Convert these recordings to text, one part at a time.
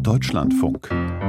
Deutschlandfunk.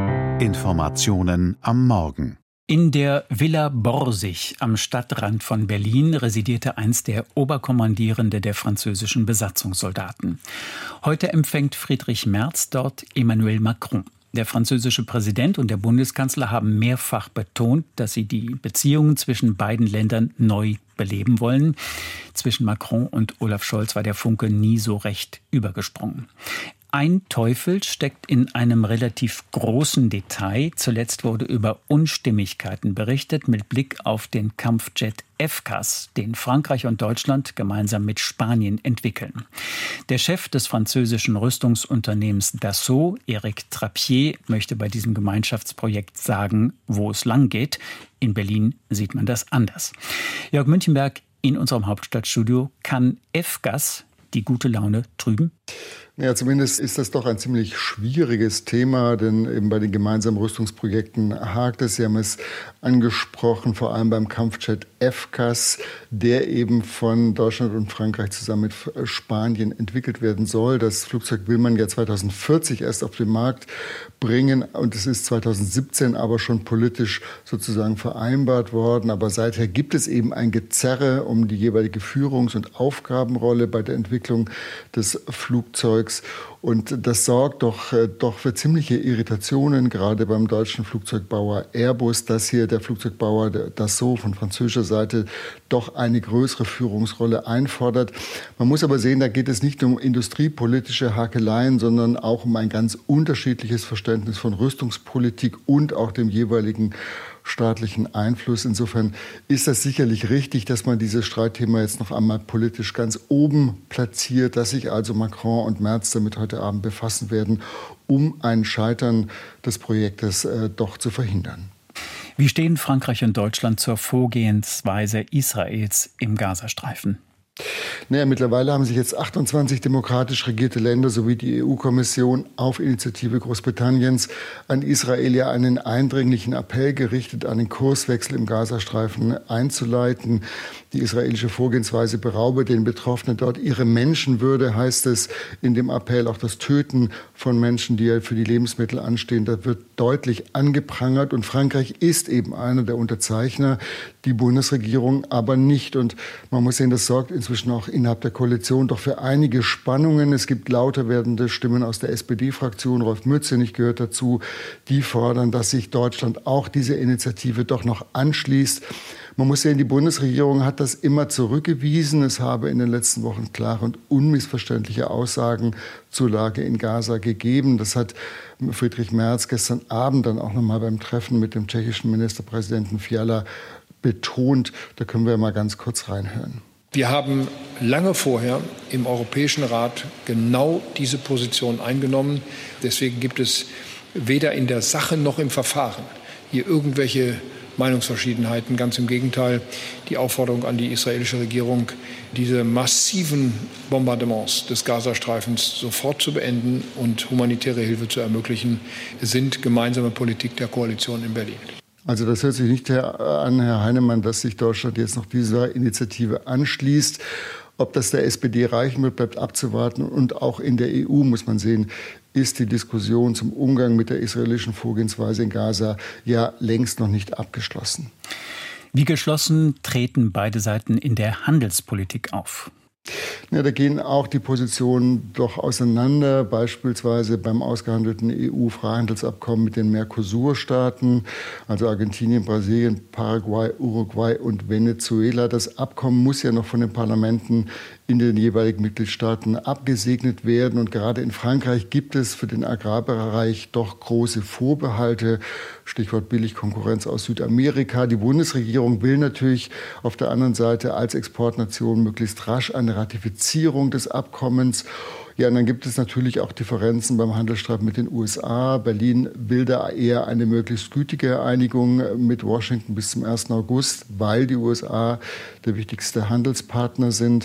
Informationen am Morgen. In der Villa Borsig am Stadtrand von Berlin residierte einst der Oberkommandierende der französischen Besatzungssoldaten. Heute empfängt Friedrich Merz dort Emmanuel Macron. Der französische Präsident und der Bundeskanzler haben mehrfach betont, dass sie die Beziehungen zwischen beiden Ländern neu beleben wollen. Zwischen Macron und Olaf Scholz war der Funke nie so recht übergesprungen. Ein Teufel steckt in einem relativ großen Detail. Zuletzt wurde über Unstimmigkeiten berichtet mit Blick auf den Kampfjet FCAS, den Frankreich und Deutschland gemeinsam mit Spanien entwickeln. Der Chef des französischen Rüstungsunternehmens Dassault, Éric Trappier, möchte bei diesem Gemeinschaftsprojekt sagen, wo es lang geht. In Berlin sieht man das anders. Jörg Münchenberg in unserem Hauptstadtstudio. Kann FCAS die gute Laune trüben? Ja, zumindest ist das doch ein ziemlich schwieriges Thema, denn eben bei den gemeinsamen Rüstungsprojekten hakt es. Sie haben es angesprochen, vor allem beim Kampfjet FCAS, der eben von Deutschland und Frankreich zusammen mit Spanien entwickelt werden soll. Das Flugzeug will man ja 2040 erst auf den Markt bringen und es ist 2017 aber schon politisch sozusagen vereinbart worden. Aber seither gibt es eben ein Gezerre um die jeweilige Führungs- und Aufgabenrolle bei der Entwicklung des Flugzeugs. Und das sorgt doch für ziemliche Irritationen, gerade beim deutschen Flugzeugbauer Airbus, dass hier der Flugzeugbauer Dassault von französischer Seite doch eine größere Führungsrolle einfordert. Man muss aber sehen, da geht es nicht um industriepolitische Hakeleien, sondern auch um ein ganz unterschiedliches Verständnis von Rüstungspolitik und auch dem jeweiligen staatlichen Einfluss. Insofern ist das sicherlich richtig, dass man dieses Streitthema jetzt noch einmal politisch ganz oben platziert, dass sich also Macron und Merz damit heute Abend befassen werden, um ein Scheitern des Projektes doch zu verhindern. Wie stehen Frankreich und Deutschland zur Vorgehensweise Israels im Gazastreifen? Naja, mittlerweile haben sich jetzt 28 demokratisch regierte Länder sowie die EU-Kommission auf Initiative Großbritanniens an Israel ja einen eindringlichen Appell gerichtet, einen Kurswechsel im Gazastreifen einzuleiten. Die israelische Vorgehensweise beraube den Betroffenen dort ihre Menschenwürde, heißt es in dem Appell. Auch das Töten von Menschen, die ja für die Lebensmittel anstehen, da wird deutlich angeprangert. Und Frankreich ist eben einer der Unterzeichner, die Bundesregierung aber nicht. Und man muss sehen, das sorgt inzwischen auch innerhalb der Koalition doch für einige Spannungen. Es gibt lauter werdende Stimmen aus der SPD-Fraktion, Rolf Mützenich gehört dazu, die fordern, dass sich Deutschland auch dieser Initiative doch noch anschließt. Man muss sehen, die Bundesregierung hat das immer zurückgewiesen. Es habe in den letzten Wochen klare und unmissverständliche Aussagen zur Lage in Gaza gegeben. Das hat Friedrich Merz gestern Abend dann auch noch mal beim Treffen mit dem tschechischen Ministerpräsidenten Fiala betont. Da können wir mal ganz kurz reinhören. Wir haben lange vorher im Europäischen Rat genau diese Position eingenommen. Deswegen gibt es weder in der Sache noch im Verfahren hier irgendwelche Meinungsverschiedenheiten. Ganz im Gegenteil, die Aufforderung an die israelische Regierung, diese massiven Bombardements des Gazastreifens sofort zu beenden und humanitäre Hilfe zu ermöglichen, sind gemeinsame Politik der Koalition in Berlin. Also das hört sich nicht an, Herr Heinemann, dass sich Deutschland jetzt noch dieser Initiative anschließt. Ob das der SPD reichen wird, bleibt abzuwarten. Und auch in der EU muss man sehen, ist die Diskussion zum Umgang mit der israelischen Vorgehensweise in Gaza ja längst noch nicht abgeschlossen. Wie geschlossen treten beide Seiten in der Handelspolitik auf? Ja, da gehen auch die Positionen doch auseinander, beispielsweise beim ausgehandelten EU-Freihandelsabkommen mit den Mercosur-Staaten, also Argentinien, Brasilien, Paraguay, Uruguay und Venezuela. Das Abkommen muss ja noch von den Parlamenten in den jeweiligen Mitgliedstaaten abgesegnet werden. Und gerade in Frankreich gibt es für den Agrarbereich doch große Vorbehalte. Stichwort Billigkonkurrenz aus Südamerika. Die Bundesregierung will natürlich auf der anderen Seite als Exportnation möglichst rasch eine Ratifizierung des Abkommens. Ja, und dann gibt es natürlich auch Differenzen beim Handelsstreit mit den USA. Berlin will da eher eine möglichst gütige Einigung mit Washington bis zum 1. August, weil die USA der wichtigste Handelspartner sind.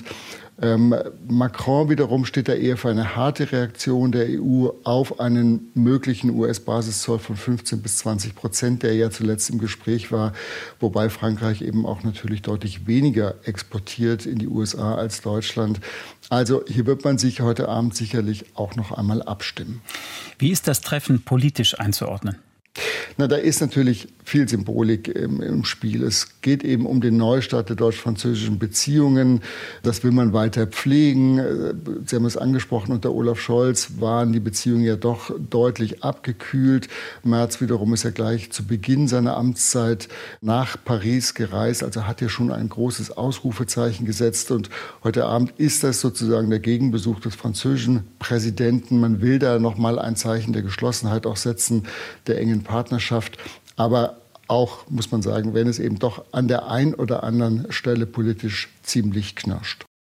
Macron wiederum steht da eher für eine harte Reaktion der EU auf einen möglichen US-Basiszoll von 15-20%, der ja zuletzt im Gespräch war, wobei Frankreich eben auch natürlich deutlich weniger exportiert in die USA als Deutschland. Also hier wird man sich heute Abend sicherlich auch noch einmal abstimmen. Wie ist das Treffen politisch einzuordnen? Na, da ist natürlich viel Symbolik im Spiel. Es geht eben um den Neustart der deutsch-französischen Beziehungen. Das will man weiter pflegen. Sie haben es angesprochen, unter Olaf Scholz waren die Beziehungen ja doch deutlich abgekühlt. Merz wiederum ist ja gleich zu Beginn seiner Amtszeit nach Paris gereist. Also hat er schon ein großes Ausrufezeichen gesetzt. Und heute Abend ist das sozusagen der Gegenbesuch des französischen Präsidenten. Man will da noch mal ein Zeichen der Geschlossenheit auch setzen, der engen Partnerschaft. Aber auch, muss man sagen, wenn es eben doch an der einen oder anderen Stelle politisch ziemlich knirscht.